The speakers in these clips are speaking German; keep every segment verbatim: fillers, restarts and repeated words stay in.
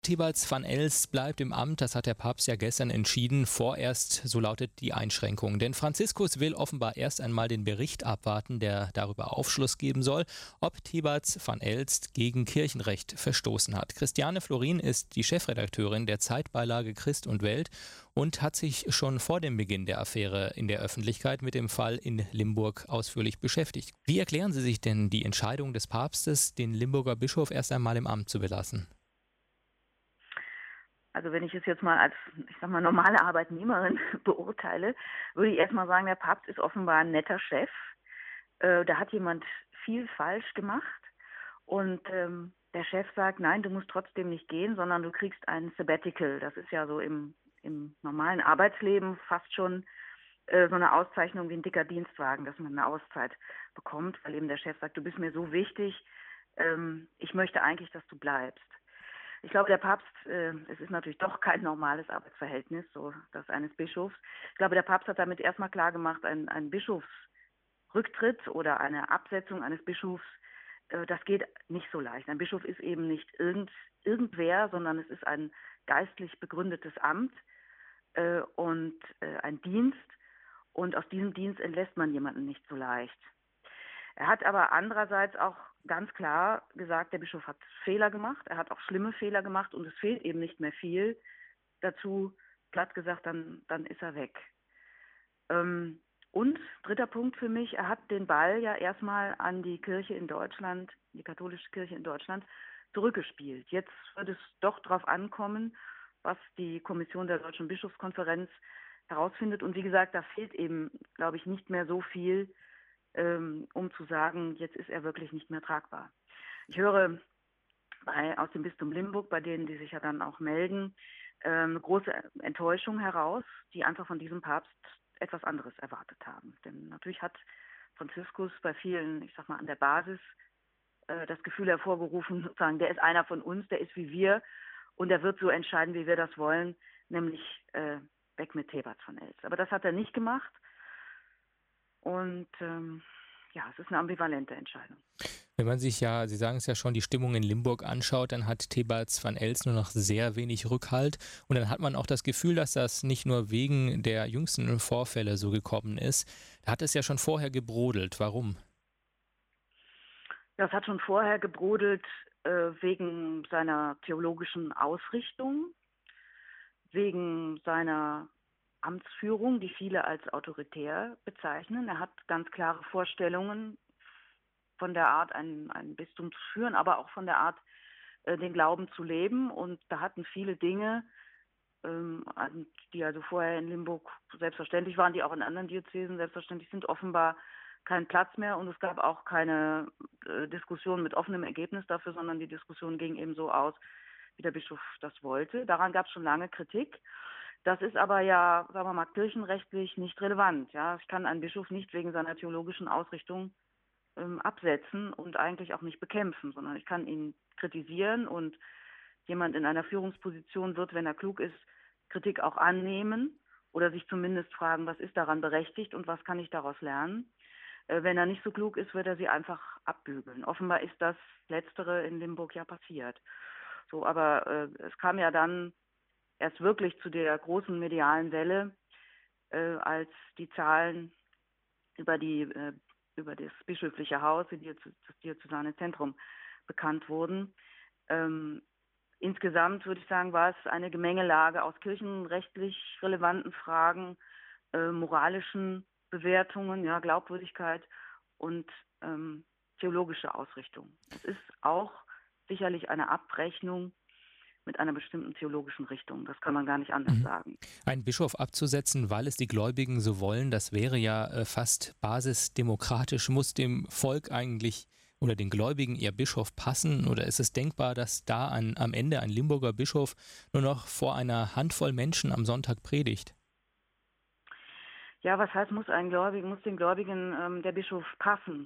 Thibaut van Elst bleibt im Amt, das hat der Papst ja gestern entschieden, vorerst, so lautet die Einschränkung. Denn Franziskus will offenbar erst einmal den Bericht abwarten, der darüber Aufschluss geben soll, ob Thibaut van Elst gegen Kirchenrecht verstoßen hat. Christiane Florin ist die Chefredakteurin der Zeitbeilage Christ und Welt und hat sich schon vor dem Beginn der Affäre in der Öffentlichkeit mit dem Fall in Limburg ausführlich beschäftigt. Wie erklären Sie sich denn die Entscheidung des Papstes, den Limburger Bischof erst einmal im Amt zu belassen? Also wenn ich es jetzt mal als, ich sag mal, normale Arbeitnehmerin beurteile, würde ich erstmal sagen, der Papst ist offenbar ein netter Chef. Äh, da hat jemand viel falsch gemacht und ähm, der Chef sagt, nein, du musst trotzdem nicht gehen, sondern du kriegst ein Sabbatical. Das ist ja so im, im normalen Arbeitsleben fast schon äh, so eine Auszeichnung wie ein dicker Dienstwagen, dass man eine Auszeit bekommt, weil eben der Chef sagt, du bist mir so wichtig, ähm, ich möchte eigentlich, dass du bleibst. Ich glaube, der Papst, äh, es ist natürlich doch kein normales Arbeitsverhältnis, so das eines Bischofs. Ich glaube, der Papst hat damit erstmal klar gemacht, ein, ein Bischofsrücktritt oder eine Absetzung eines Bischofs, äh, das geht nicht so leicht. Ein Bischof ist eben nicht irgend, irgendwer, sondern es ist ein geistlich begründetes Amt äh, und äh, ein Dienst. Und aus diesem Dienst entlässt man jemanden nicht so leicht. Er hat aber andererseits auch ganz klar gesagt, der Bischof hat Fehler gemacht, er hat auch schlimme Fehler gemacht und es fehlt eben nicht mehr viel. Dazu, platt gesagt, dann, dann ist er weg. Ähm, und dritter Punkt für mich, er hat den Ball ja erstmal an die Kirche in Deutschland, die katholische Kirche in Deutschland, zurückgespielt. Jetzt wird es doch darauf ankommen, was die Kommission der Deutschen Bischofskonferenz herausfindet. Und wie gesagt, da fehlt eben, glaube ich, nicht mehr so viel, um zu sagen, jetzt ist er wirklich nicht mehr tragbar. Ich höre bei, aus dem Bistum Limburg, bei denen, die sich ja dann auch melden, eine große Enttäuschung heraus, die einfach von diesem Papst etwas anderes erwartet haben. Denn natürlich hat Franziskus bei vielen, ich sag mal, an der Basis das Gefühl hervorgerufen, sozusagen, der ist einer von uns, der ist wie wir und er wird so entscheiden, wie wir das wollen, nämlich äh, weg mit Thibaut van Elst. Aber das hat er nicht gemacht. Und ähm, ja, es ist eine ambivalente Entscheidung. Wenn man sich ja, Sie sagen es ja schon, die Stimmung in Limburg anschaut, dann hat Thibaut van Elst nur noch sehr wenig Rückhalt. Und dann hat man auch das Gefühl, dass das nicht nur wegen der jüngsten Vorfälle so gekommen ist. Da hat es ja schon vorher gebrodelt. Warum? Das hat schon vorher gebrodelt äh, wegen seiner theologischen Ausrichtung, wegen seiner Amtsführung, die viele als autoritär bezeichnen. Er hat ganz klare Vorstellungen von der Art, ein, ein Bistum zu führen, aber auch von der Art, äh, den Glauben zu leben. Und da hatten viele Dinge, ähm, die also vorher in Limburg selbstverständlich waren, die auch in anderen Diözesen selbstverständlich sind, offenbar keinen Platz mehr. Und es gab auch keine äh, Diskussion mit offenem Ergebnis dafür, sondern die Diskussion ging eben so aus, wie der Bischof das wollte. Daran gab es schon lange Kritik. Das ist aber ja, sagen wir mal, kirchenrechtlich nicht relevant. Ja, ich kann einen Bischof nicht wegen seiner theologischen Ausrichtung ähm, absetzen und eigentlich auch nicht bekämpfen, sondern ich kann ihn kritisieren und jemand in einer Führungsposition wird, wenn er klug ist, Kritik auch annehmen oder sich zumindest fragen, was ist daran berechtigt und was kann ich daraus lernen. Äh, wenn er nicht so klug ist, wird er sie einfach abbügeln. Offenbar ist das Letztere in Limburg ja passiert. So, aber äh, es kam ja dann erst wirklich zu der großen medialen Welle, äh, als die Zahlen über die äh, über das bischöfliche Haus, das diözesane Zentrum, bekannt wurden. Ähm, insgesamt würde ich sagen, war es eine Gemengelage aus kirchenrechtlich relevanten Fragen, äh, moralischen Bewertungen, ja, Glaubwürdigkeit und ähm, theologische Ausrichtung. Es ist auch sicherlich eine Abrechnung mit einer bestimmten theologischen Richtung. Das kann man gar nicht anders mhm. sagen. Einen Bischof abzusetzen, weil es die Gläubigen so wollen, das wäre ja äh, fast basisdemokratisch. Muss dem Volk eigentlich oder den Gläubigen ihr Bischof passen? Oder ist es denkbar, dass da ein, am Ende ein Limburger Bischof nur noch vor einer Handvoll Menschen am Sonntag predigt? Ja, was heißt, muss ein Gläubigen, muss den Gläubigen ähm, der Bischof passen?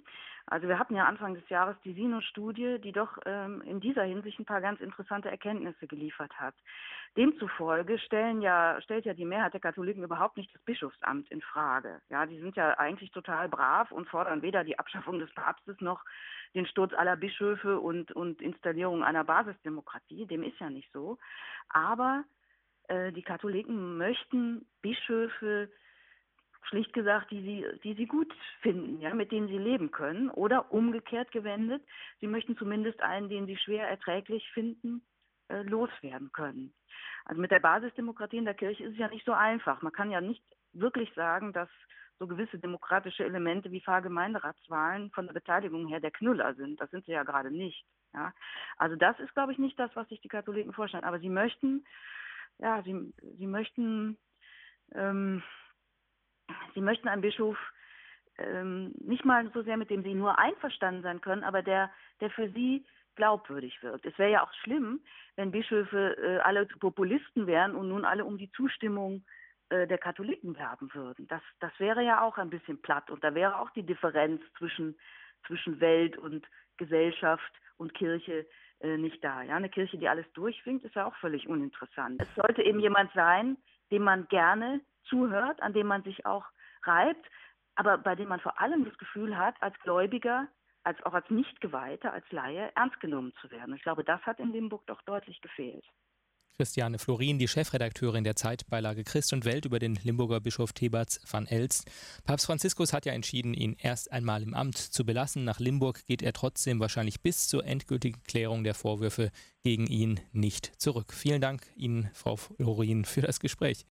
Also wir hatten ja Anfang des Jahres die Sino-Studie, die doch ähm, in dieser Hinsicht ein paar ganz interessante Erkenntnisse geliefert hat. Demzufolge stellen ja, stellt ja die Mehrheit der Katholiken überhaupt nicht das Bischofsamt in Frage. Ja, die sind ja eigentlich total brav und fordern weder die Abschaffung des Papstes noch den Sturz aller Bischöfe und, und Installierung einer Basisdemokratie. Dem ist ja nicht so. Aber äh, die Katholiken möchten Bischöfe schlicht gesagt, die sie, die sie gut finden, ja, mit denen sie leben können. Oder umgekehrt gewendet, sie möchten zumindest einen, den sie schwer erträglich finden, äh, loswerden können. Also mit der Basisdemokratie in der Kirche ist es ja nicht so einfach. Man kann ja nicht wirklich sagen, dass so gewisse demokratische Elemente wie Pfarrgemeinderatswahlen von der Beteiligung her der Knüller sind. Das sind sie ja gerade nicht. Ja. Also das ist, glaube ich, nicht das, was sich die Katholiken vorstellen. Aber sie möchten, ja, sie, sie möchten, ähm, Sie möchten einen Bischof ähm, nicht mal so sehr, mit dem Sie nur einverstanden sein können, aber der, der für Sie glaubwürdig wirkt. Es wäre ja auch schlimm, wenn Bischöfe äh, alle zu Populisten wären und nun alle um die Zustimmung äh, der Katholiken werben würden. Das, das wäre ja auch ein bisschen platt und da wäre auch die Differenz zwischen, zwischen Welt und Gesellschaft und Kirche äh, nicht da. Ja? Eine Kirche, die alles durchwinkt, ist ja auch völlig uninteressant. Es sollte eben jemand sein, dem man gerne zuhört, an dem man sich auch reibt, aber bei dem man vor allem das Gefühl hat, als Gläubiger, als auch als Nichtgeweihter, als Laie ernst genommen zu werden. Ich glaube, das hat in Limburg doch deutlich gefehlt. Christiane Florin, die Chefredakteurin der Zeitbeilage Christ und Welt über den Limburger Bischof Thebats van Elst. Papst Franziskus hat ja entschieden, ihn erst einmal im Amt zu belassen. Nach Limburg geht er trotzdem wahrscheinlich bis zur endgültigen Klärung der Vorwürfe gegen ihn nicht zurück. Vielen Dank Ihnen, Frau Florin, für das Gespräch.